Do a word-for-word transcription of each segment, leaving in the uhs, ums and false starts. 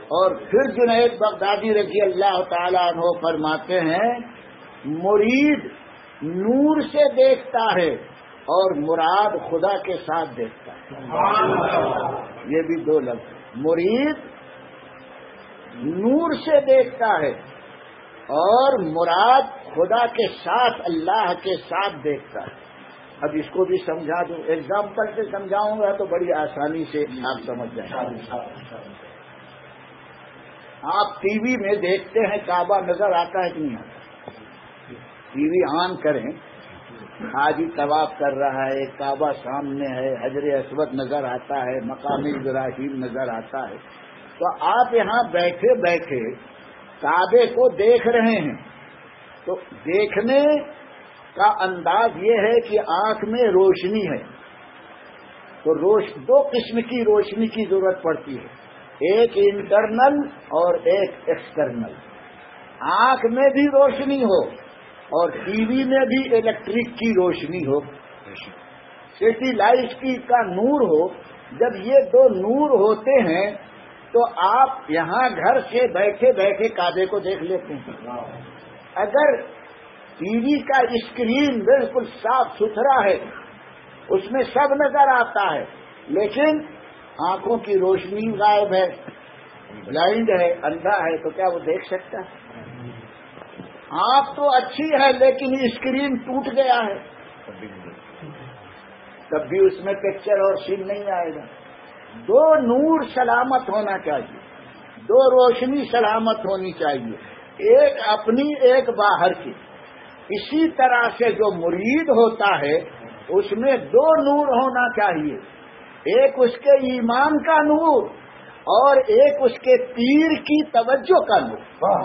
اور پھر جنید بغدادی رضی اللہ تعالیٰ عنہ فرماتے ہیں مرید نور سے دیکھتا ہے اور مراد خدا کے ساتھ دیکھتا ہے. یہ بھی دو لفظ. مرید نور سے دیکھتا ہے اور مراد خدا کے ساتھ اللہ کے ساتھ دیکھتا ہے. اب اس کو بھی سمجھا دوں, ایگزامپل سے سمجھاؤں گا تو بڑی آسانی سے آپ سمجھ جائیں. آپ ٹی وی میں دیکھتے ہیں کعبہ نظر آتا ہے کہ نہیں آتا؟ ٹی وی آن کریں, حاجی طواف کر رہا ہے, کعبہ سامنے ہے, حجر اسود نظر آتا ہے, مقام ابراہیم نظر آتا ہے, تو آپ یہاں بیٹھے بیٹھے کعبے کو دیکھ رہے ہیں. تو دیکھنے کا انداز یہ ہے کہ آنکھ میں روشنی ہے, تو روش دو قسم کی روشنی کی ضرورت پڑتی ہے, ایک انٹرنل اور ایک ایکسٹرنل. آنکھ میں بھی روشنی ہو اور ٹی وی میں بھی الیکٹرک کی روشنی ہو, سٹی لائٹ کی کا نور ہو. جب یہ دو نور ہوتے ہیں تو آپ یہاں گھر سے بیٹھے بیٹھے کعبے کو دیکھ لیتے ہیں. اگر ٹی وی کا اسکرین بالکل صاف ستھرا ہے, اس میں سب نظر آتا ہے, لیکن آنکھوں کی روشنی غائب ہے, بلائنڈ ہے, اندھا ہے, تو کیا وہ دیکھ سکتا ہے؟ آنکھ تو اچھی ہے لیکن اسکرین ٹوٹ گیا ہے, تب بھی اس میں پکچر اور سین نہیں آئے گا. دو نور سلامت ہونا چاہیے, دو روشنی سلامت ہونی چاہیے, ایک اپنی ایک باہر کی. اسی طرح سے جو مرید ہوتا ہے اس میں دو نور ہونا چاہیے, ایک اس کے ایمان کا نور اور ایک اس کے پیر کی توجہ کا نور.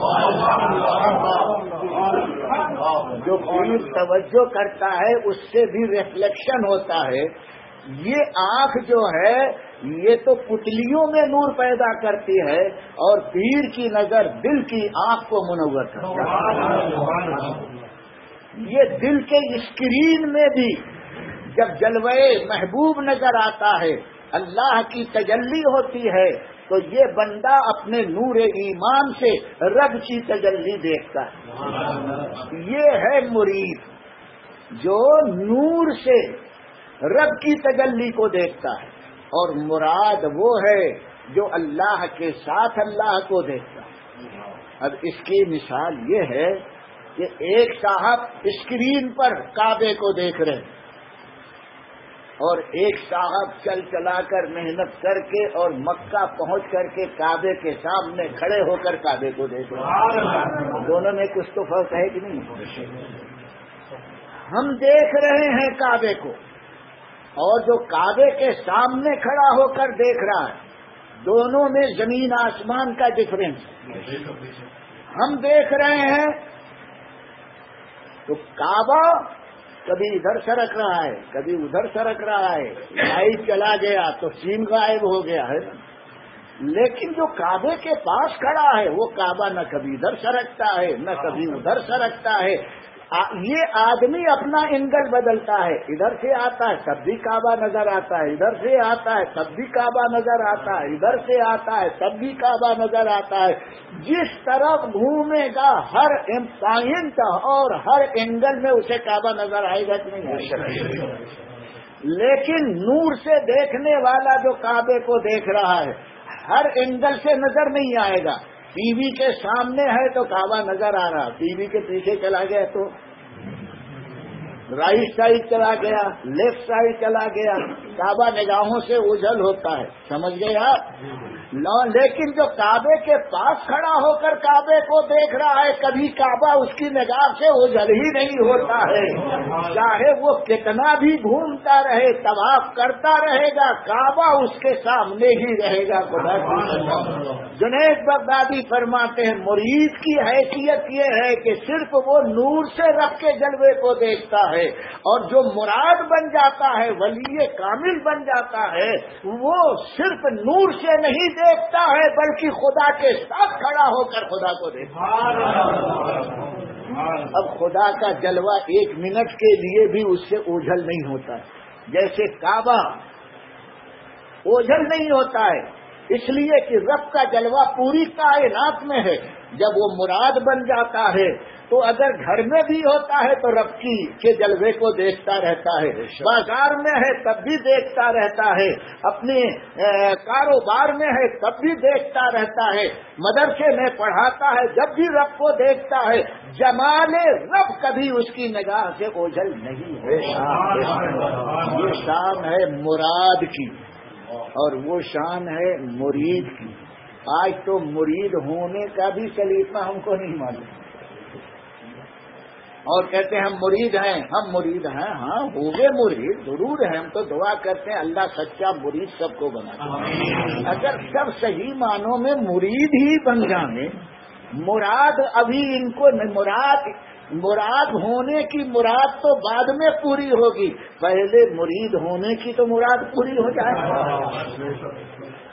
جو پیر توجہ کرتا ہے اس سے بھی ریفلیکشن ہوتا ہے. یہ آنکھ جو ہے یہ تو پتلیوں میں نور پیدا کرتی ہے اور پیر کی نظر دل کی آنکھ کو منور کرتی ہے. یہ دل کے اسکرین میں بھی جب جلوہ محبوب نظر آتا ہے, اللہ کی تجلی ہوتی ہے, تو یہ بندہ اپنے نور ایمان سے رب کی تجلی دیکھتا ہے. یہ ہے مرید جو نور سے رب کی تجلی کو دیکھتا ہے, اور مراد وہ ہے جو اللہ کے ساتھ اللہ کو دیکھتا ہے. اب اس کی مثال یہ ہے کہ ایک صاحب اسکرین پر کعبے کو دیکھ رہے ہیں اور ایک صاحب چل چلا کر محنت کر کے اور مکہ پہنچ کر کے کعبے کے سامنے کھڑے ہو کر کعبے کو دیکھ رہے ہیں. دونوں میں کچھ تو فرق ہے کہ نہیں؟ ہم دیکھ رہے ہیں کعبے کو, اور جو کعبے کے سامنے کھڑا ہو کر دیکھ رہا ہے, دونوں میں زمین آسمان کا ڈفرینس. ہم دیکھ رہے ہیں تو کعبہ کبھی ادھر سرک رہا ہے, کبھی ادھر سرک رہا ہے, لائٹ چلا گیا تو سین غائب ہو گیا ہے. لیکن جو کعبے کے پاس کھڑا ہے وہ کعبہ نہ کبھی ادھر سرکتا ہے نہ کبھی ادھر سرکتا ہے. یہ آدمی اپنا اینگل بدلتا ہے, ادھر سے آتا ہے تب بھی کعبہ نظر آتا ہے, ادھر سے آتا ہے تب بھی کعبہ نظر آتا ہے, ادھر سے آتا ہے تب بھی کعبہ نظر آتا ہے. جس طرف گھومے گا ہر پوائنٹ اور ہر اینگل میں اسے کعبہ نظر آئے گا کہ نہیں؟ لیکن نور سے دیکھنے والا جو کعبے کو دیکھ رہا ہے ہر اینگل سے نظر نہیں آئے گا. ٹی وی کے سامنے ہے تو کعبہ نظر آ رہا, ٹی وی کے پیچھے چلا گیا تو رائٹ سائڈ چلا گیا, لیفٹ سائڈ چلا گیا, کعبہ نگاہوں سے اوجھل ہوتا ہے. سمجھ گئے آپ؟ لیکن جو کعبے کے پاس کھڑا ہو کر کعبے کو دیکھ رہا ہے کبھی کعبہ اس کی نگاہ سے اوجھل ہی نہیں ہوتا ہے. چاہے وہ کتنا بھی گھومتا رہے, طواف کرتا رہے گا, کعبہ اس کے سامنے ہی رہے گا. خدا کی جنید بغدادی فرماتے ہیں مرید کی حیثیت یہ ہے کہ صرف وہ نور سے رب کے جلوے کو دیکھتا ہے, اور جو مراد بن جاتا ہے ولی کامل بن جاتا ہے وہ صرف نور سے نہیں دیکھتا ہے بلکہ خدا کے ساتھ کھڑا ہو کر خدا کو دیکھتا ہے. اب خدا کا جلوہ ایک منٹ کے لیے بھی اس سے اوجھل نہیں ہوتا ہے. جیسے کعبہ اوجھل نہیں ہوتا ہے اس لیے کہ رب کا جلوہ پوری کائنات میں ہے. جب وہ مراد بن جاتا ہے تو اگر گھر میں بھی ہوتا ہے تو رب کی کے جلوے کو دیکھتا رہتا ہے, بازار میں ہے تب بھی دیکھتا رہتا ہے, اپنے کاروبار میں ہے تب بھی دیکھتا رہتا ہے, مدرسے میں پڑھاتا ہے جب بھی رب کو دیکھتا ہے. جمال رب کبھی اس کی نگاہ سے اوجھل نہیں ہے. یہ شان ہے مراد کی اور وہ شان ہے مرید کی. آج تو مرید ہونے کا بھی سلیقہ ہم کو نہیں معلوم, اور کہتے ہیں ہم مرید ہیں, ہم مرید ہیں. ہاں ہوئے مرید ضرور ہیں, ہم تو دعا کرتے ہیں اللہ سچا مرید سب کو بنا. اگر سب صحیح معنوں میں مرید ہی بن جانے, مراد ابھی ان کو مراد مراد ہونے کی مراد تو بعد میں پوری ہوگی, پہلے مرید ہونے کی تو مراد پوری ہو جائے.